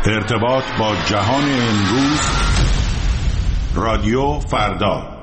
ارتباط با جهان امروز، رادیو فردا.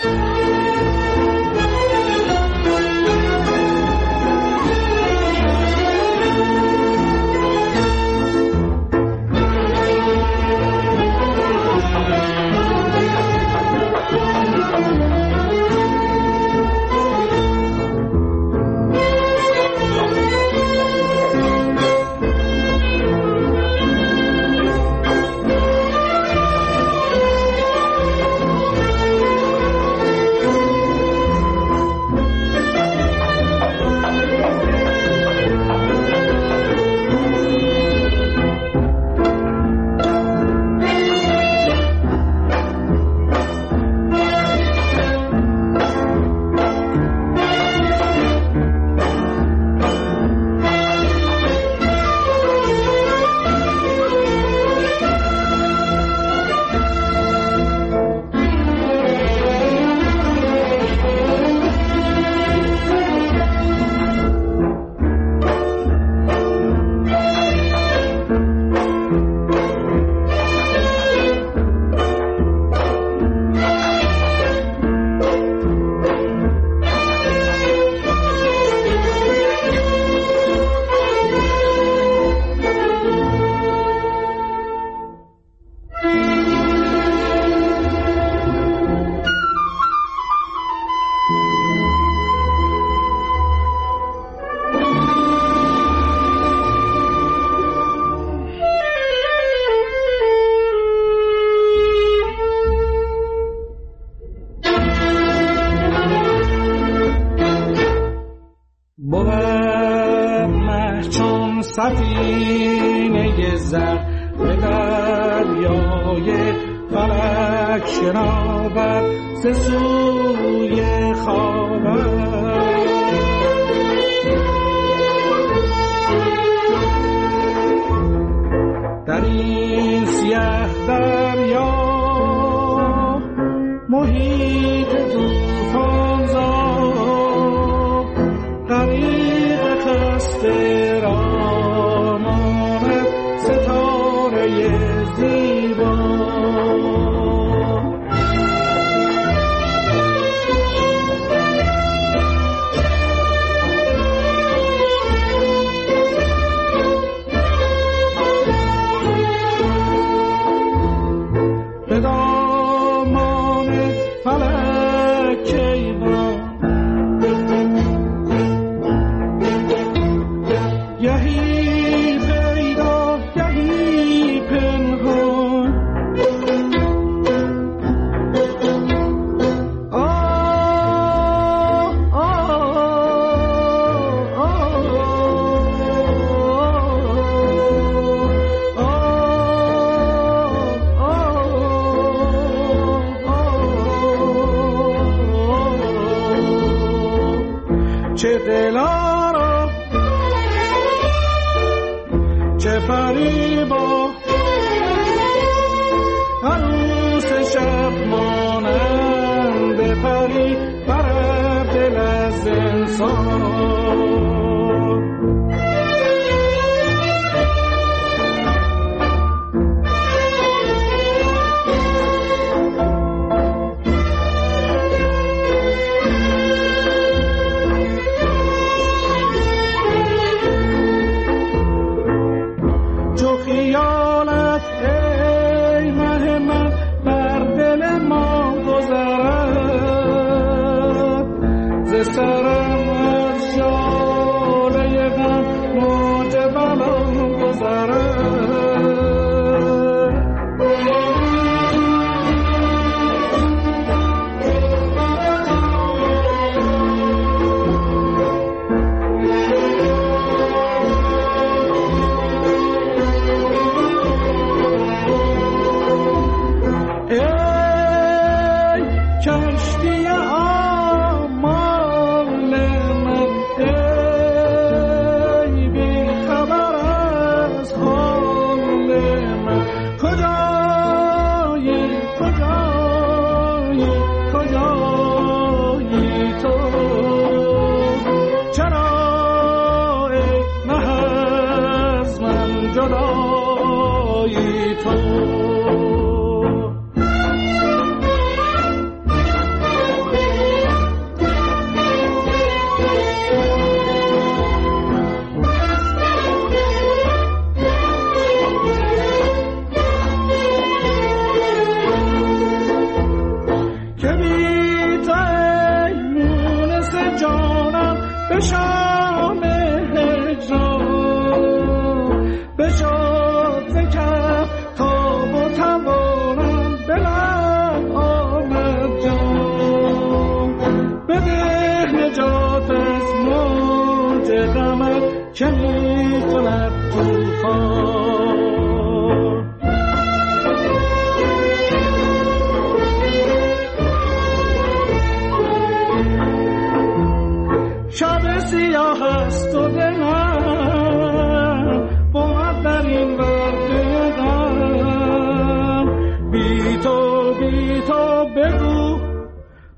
سفینه زر به دریای فلک شناور ز سوی خاور. در این سیه دریا محیط طوفان زا غریق خسته را زیبا. به دامان فلک کیوان یهی پیدا یهی پنهان. چه دلارا چه فریبا عروس شب مانند پری بر دل از انسان. خیالت ای مه من بر دل ما گذرد ز سرم از شاله غم موج بلا گذرد.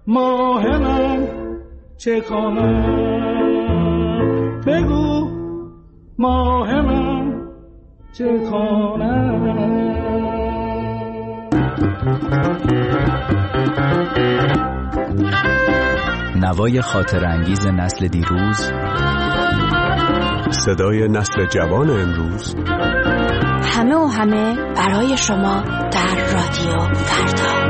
ماه من چه کنم؟ بگو ماه من چه کنم؟ نوای خاطر انگیز نسل دیروز، صدای نسل جوان امروز، همه و همه برای شما در رادیو فردا.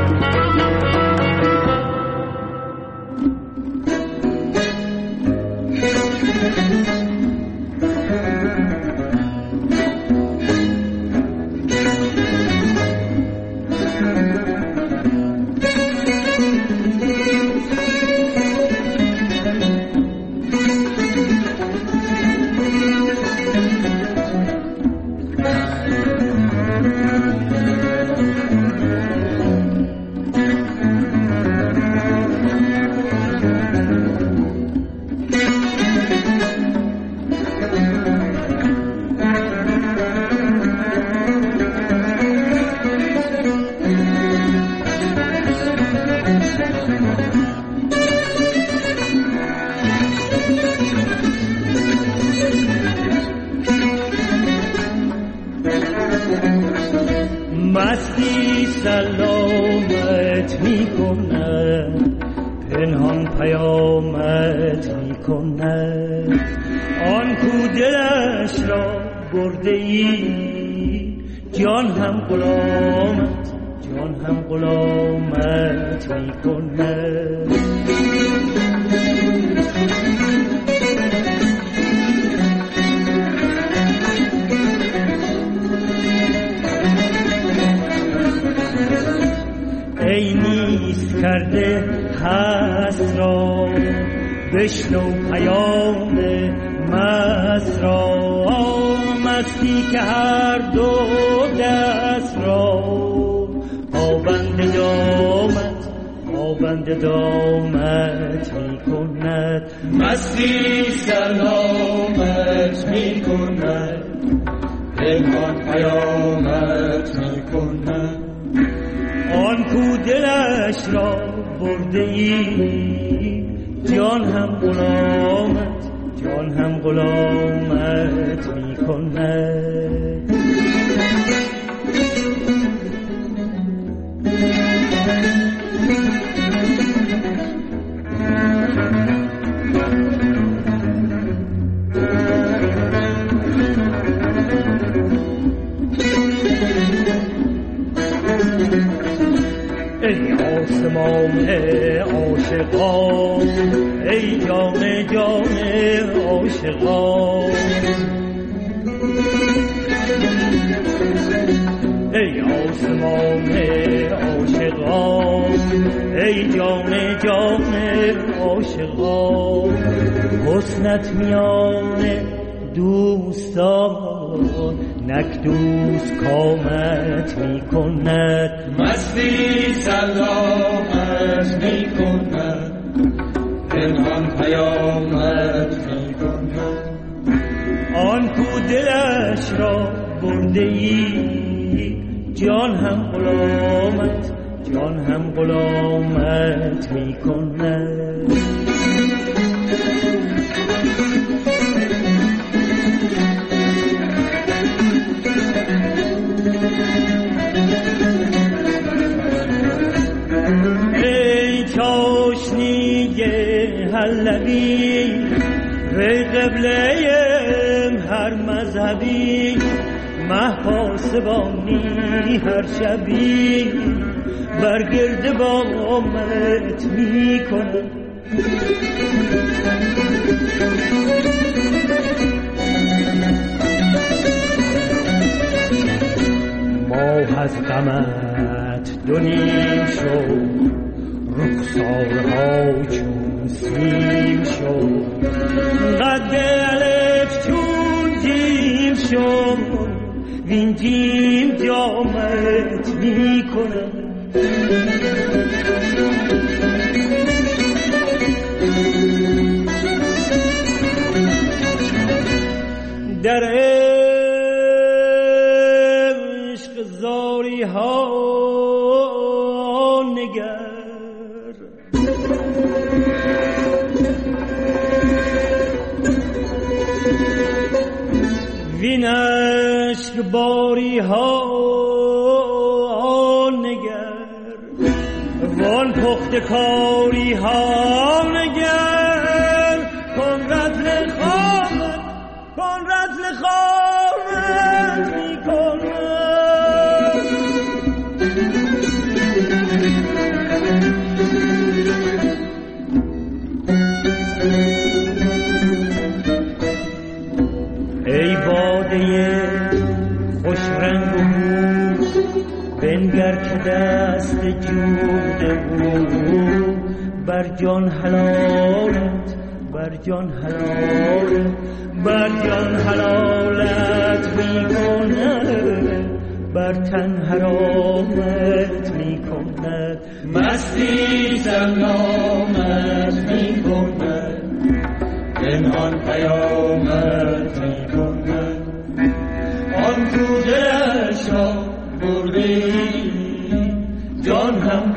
مستی سلامت میکنه، پنهان پیامت میکنه. آن کو دلش را برده ای، جان هم غلامت، جان هم غلامت میکنه. ای نیست کرده هست را، بشنو پیام مست را. مستی که هر دو دست را، پابند دامت، پابند دامت می کند. مستی سلامت می کند، پنهان پیامت می کند. آن کو دلش را برده ای، جان هم غلامت، جان هم غلامت می کند. ای آسمان عاشقان، ای جان جان عاشقان. ای آسمان عاشقان، ای جان جان عاشقان. حسنت میان دوستان، نک دوست کامت می کند. مستی سلامت می کند، پنهان پیامت می کند. آن کو دلش را برده ای، جان هم غلامت، جان هم غلامت می کند. ای چاشنی حلبی، ای قبله هر مذهبی. مه پاسبانی هر شبی، برگرد بامت می کنه. ماه از غمت دو نیم شد، رخسارها چون سیم شد. قد الف چون جیم شد، وین جیم جامت می کنم. در عشق زاری ها نگر، این عشق باری ها نگر وان پخت کاری ها نگر کن رتل خامت می کنم ای باده خوش رنگ و بو بنگر که دست جود او بر جان حلالت می کند بر تن حرامت می کند مستی سلامت می کند پنهان پیامت می کند آن تو دلش را بردی جان هم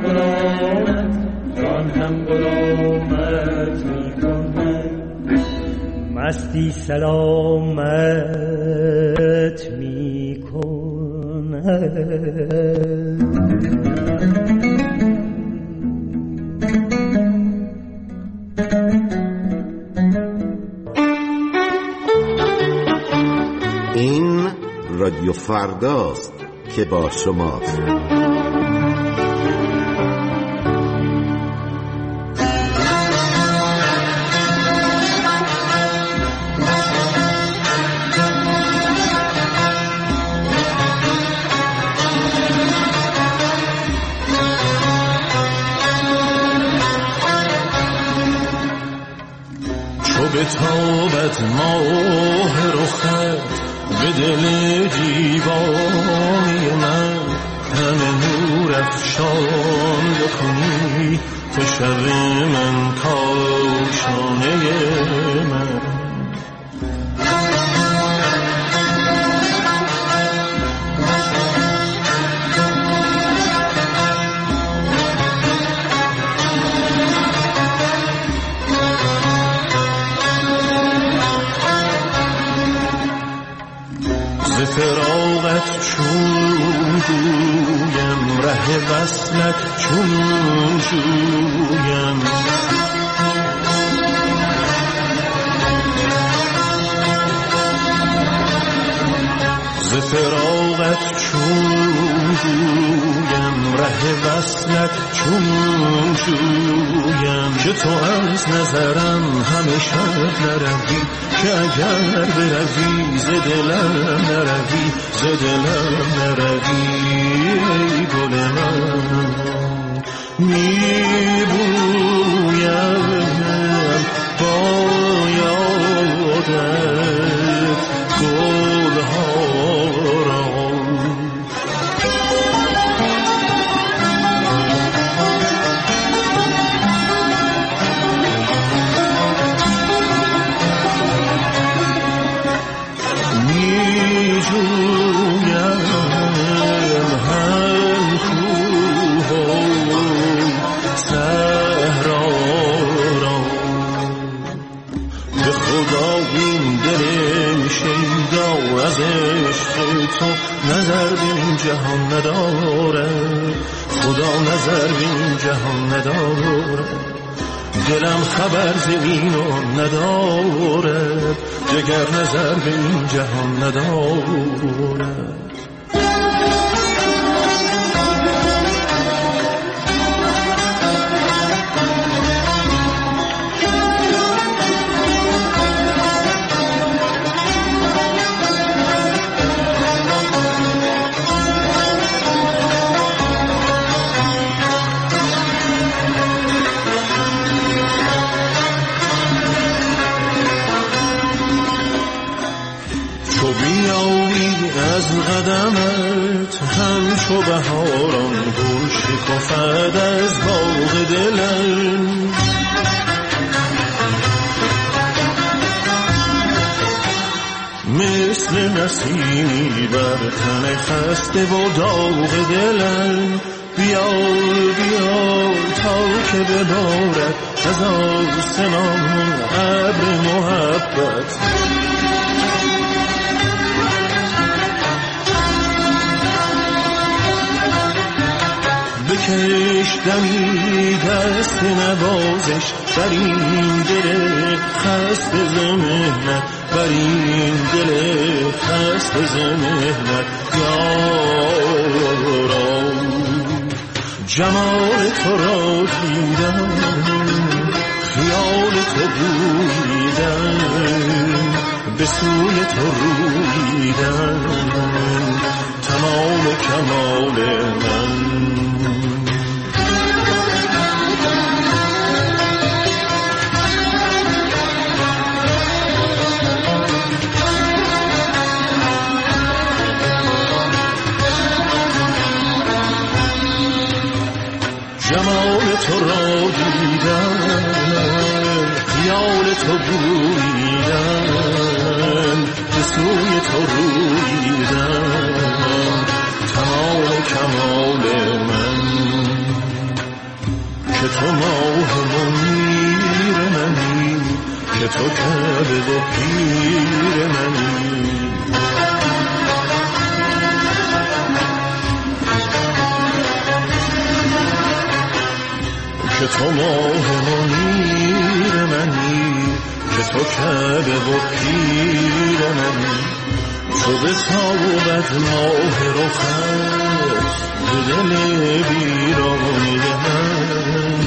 غلامت می کند مستی سلامت می کند. این رادیو فرداست که با شماست. بتابت ماه رخت به دل دیوانی من همه نور افشان بکنی تو شب من کاشانه من فراغت چون گویم ره وصلت چون جویم ز فراغت چون گویم ره وصلت چون جویم که تو از نظرم همیشه نروی که اگر بروی ز دلم نروی ای گل من میبویم با یادت گلها را از عشق تو نظر به این جهان نداره خدا نظر به این جهان نداره دلم خبر ز اینو نداره جگر نظر به این جهان نداره از قدمت همچو بهاران گل شکفد از باغ دلم مثل نسیمی بر تن خسته و داغ دلم بیا تا که ببارد از آسمان ابر محبت بکش دمی دست نوازش بر این دل خسته ز مهنت، بر این دل خسته ز مهنت یارم. جمال تو را دیدم، خیال تو بویدم، به سوی تو رویدم، تمام کمال من. جمال تو را دیدم، خیال تو بویدم، به سوی تو رویدم، تمام کمال من. که تو ماه منیر منی، که تو کعبه و پیر منی. که تو ماه منیر منی، که تو کعبه و پیر منی. تو به تابت ماه رخت به دل بیرانی من.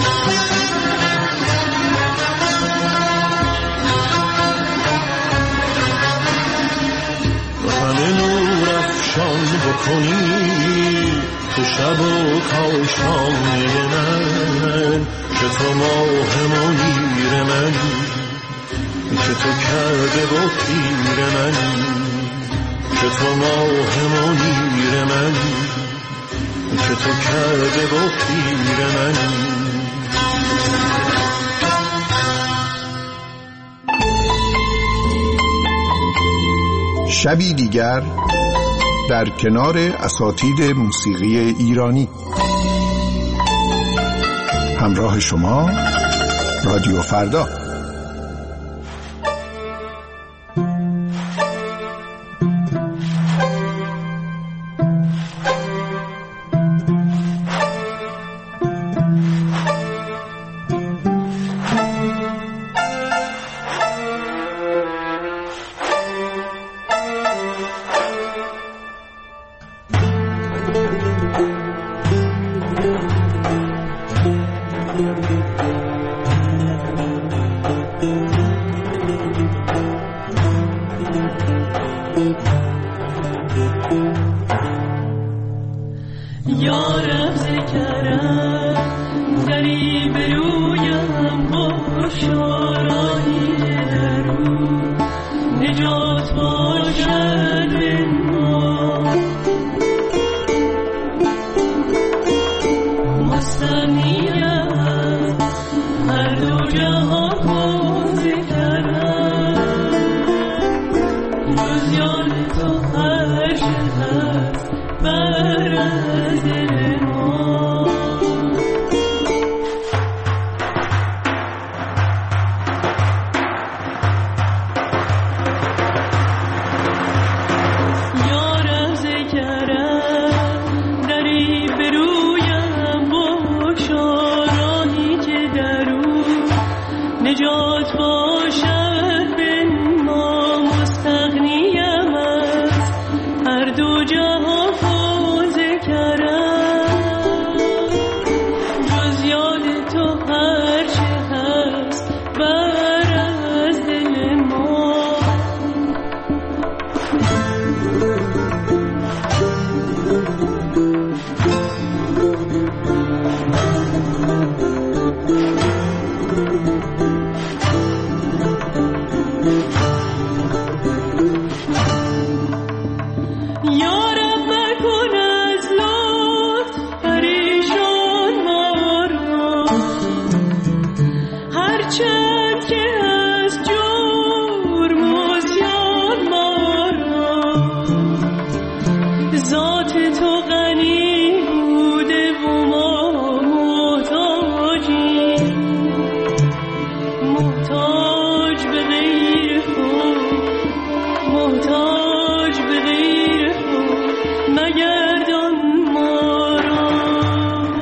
همه نور افشان بکنی تو شب و کاشانه من. که تو ماه منیر منی، که تو کرده با پیر منی. که تو ماه منیر منی، که تو کرده با پیر منی. شبی دیگر در کنار اساتید موسیقی ایرانی. همراه شما رادیو فردا. مگردان ما را.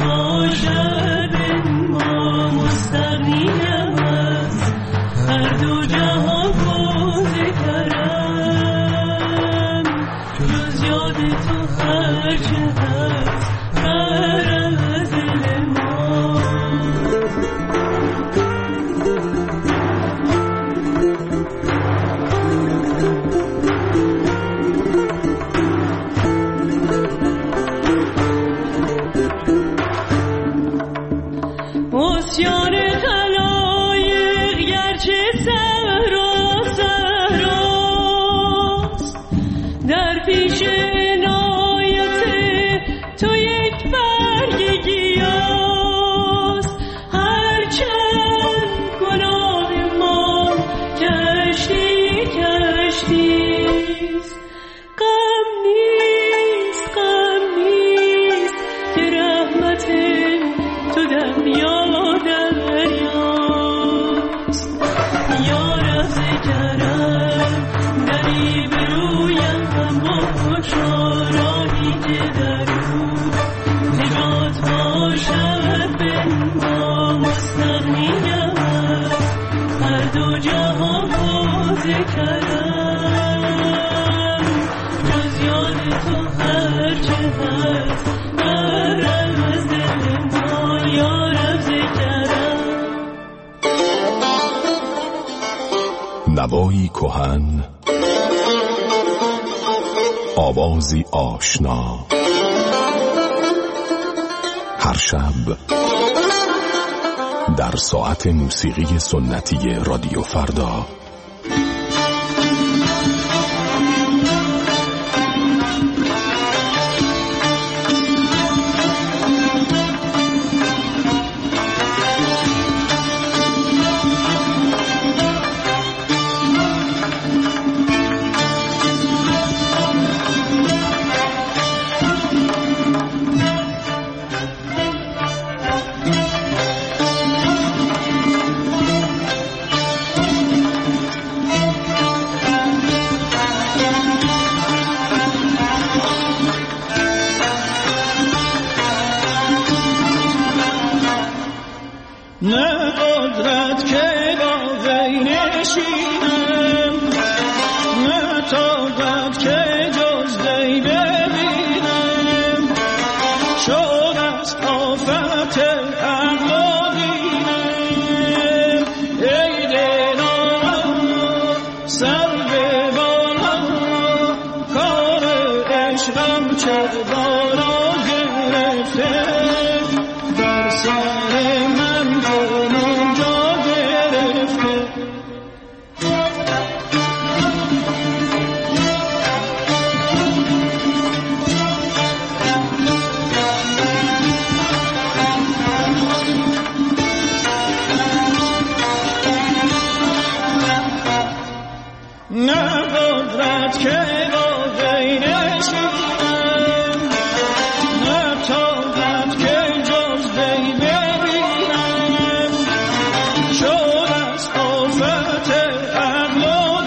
باشد ما مستغنیم از هر دو جهان بازی کرم جز یاد تو هرچه هست بر از دل ما اسیان خلایق گرچه صحرا صحراست در پیش عنایت تو یک برگ گیاست هرچند گناه ما کشتی کشتیست غم نیست که رحمت تو دریا دریاست یار از کرم دری برویم با خوشاراهی که در او نجات باشد به ما مستغنیم از هر دو جهان باز کرم جز یاد تو هرچه هست بر از دل ما یار از کرم نوایی کهن، آوازی آشنا، هر شب در ساعت موسیقی سنتی رادیو فردا. نه قدرت که با وی نشینم نه طاقت که جز وی ببینم شد از آفت عقل و دینم ای دلم سر به بالا کار عشقم چه بارا گرفته در سر من جنون جا گرفته نه قدرت که با وی نشینم نه طاقت که جز وی ببینم شد از آفت عقل و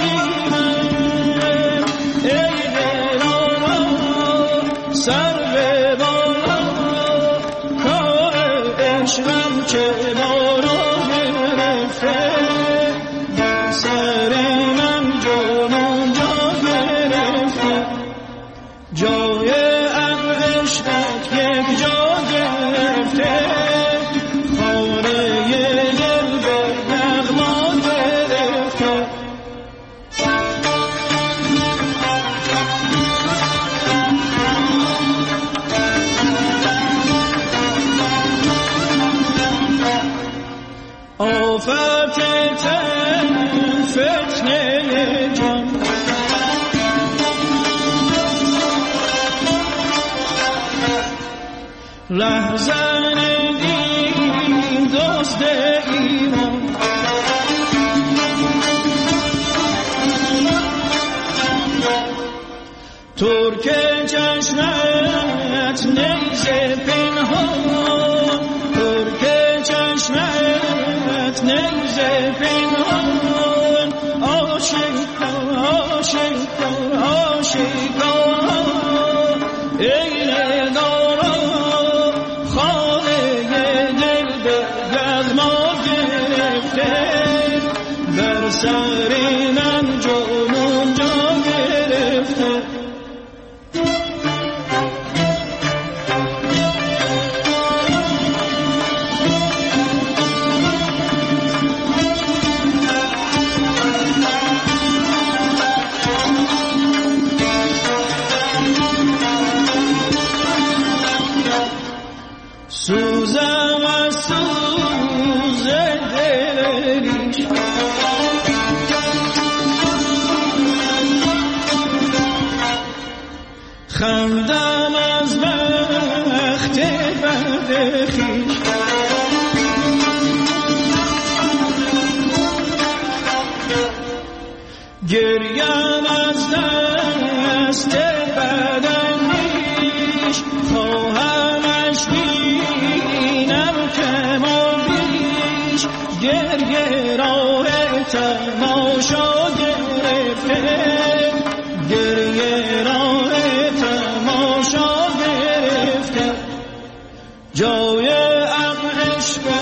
دینم ای دلارا سر به بالا کار عشقم چه بارا گرفته در سر من جنون جا گرفته جای عشقت یک جا گرفته خانه دل به نغما گرفته آفت تن فتنه جان رهزن دین دوست ایمان ترک چشمت نیزه پنهان ترک چشمت نیزه پنهان آشکار آشکار آشکار ای دارا خانه دل از ما گرفته، بر سر من جنون جا گرفته. سوزم از سوز دلش، خندم از بخت بد خویش، گریم از دست بدندیش، خواهمش بینم کمان بیش، گریه راه تماشا گرفته، گریه راه تماشا گرفته، جای عشق